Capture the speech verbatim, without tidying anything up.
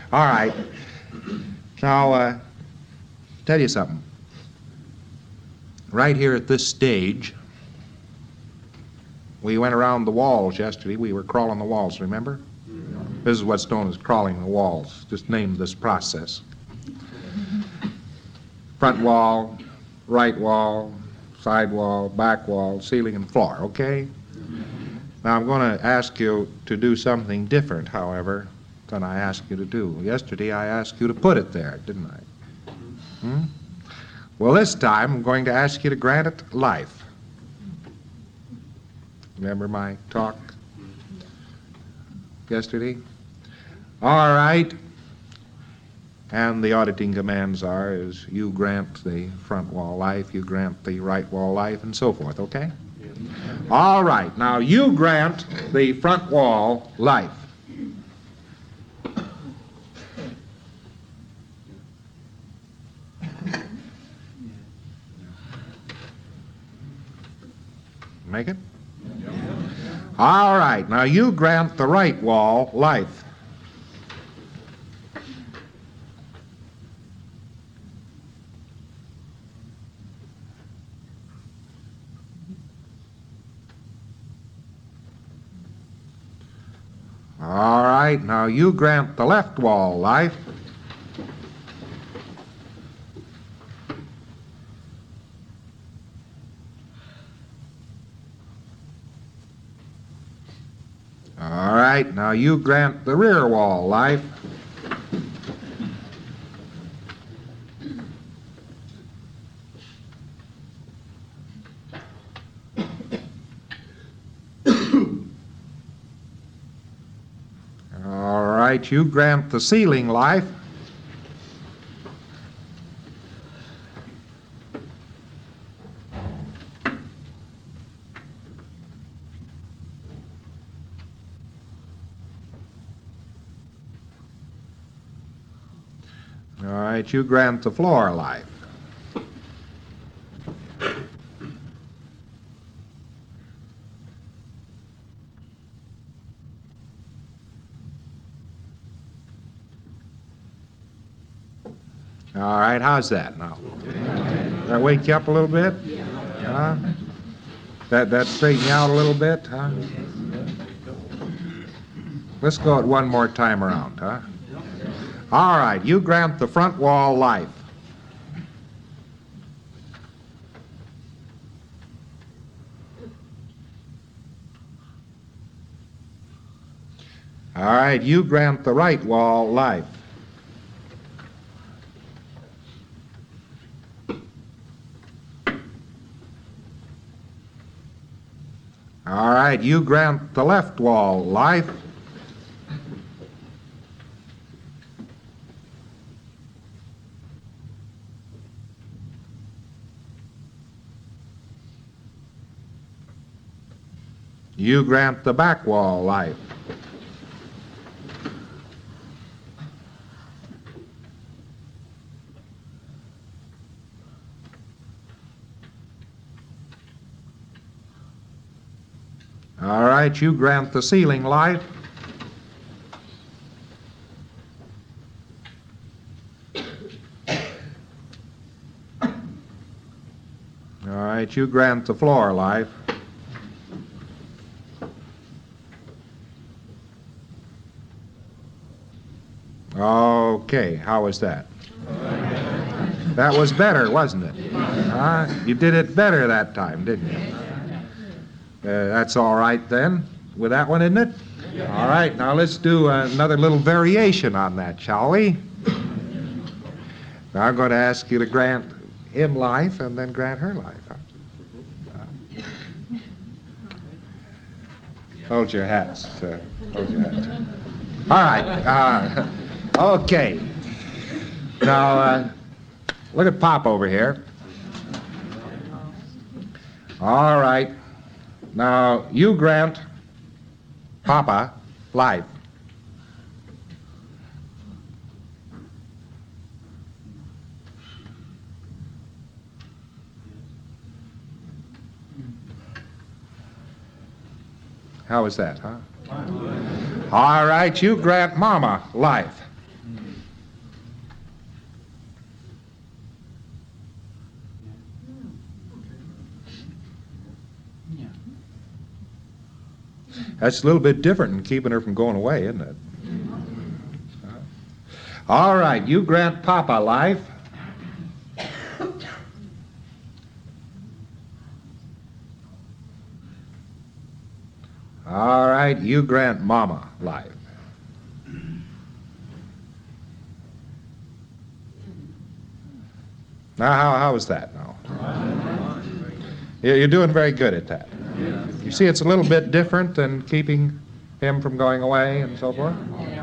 All right. Now, uh, tell you something. Right here at this stage, we went around the walls yesterday. We were crawling the walls, remember? This is what's known as crawling the walls. Just name this process. Front wall, right wall, side wall, back wall, ceiling, and floor, okay? Now I'm going to ask you to do something different, however, than I asked you to do. Yesterday I asked you to put it there, didn't I? Hmm? Well, this time I'm going to ask you to grant it life. Remember my talk yesterday? All right. And the auditing commands are is you grant the front wall life, you grant the right wall life, and so forth, okay? All right. Now you grant the front wall life. Make it? All right. Now you grant the right wall life. All right, now you grant the left wall life. All right, now you grant the rear wall life. All right, you grant the ceiling life. All right, you grant the floor life. All right, how's that now? Does that wake you up a little bit? Huh? That, that straighten you out a little bit, huh? Let's go it one more time around, huh? All right, you grant the front wall life. All right, you grant the right wall life. All right, you grant the left wall life. You grant the back wall life. All right, you grant the ceiling life. All right, you grant the floor life. Okay, how was that? That was better, wasn't it? Huh? You did it better that time, didn't you? Uh, that's all right then, with that one, isn't it? All right, now let's do another little variation on that, shall we? Now I'm going to ask you to grant him life and then grant her life. Huh? Hold your hats. Uh, hold your hats. All right. Uh, okay. Now, uh, look at Pop over here. All right. Now, you grant Papa life. How is that, huh? All right, you grant Mama life. That's a little bit different than keeping her from going away, isn't it? All right, you grant Papa life. All right, you grant Mama life. Now, how, how is that now? You're doing very good at that. You see, it's a little bit different than keeping him from going away and so forth.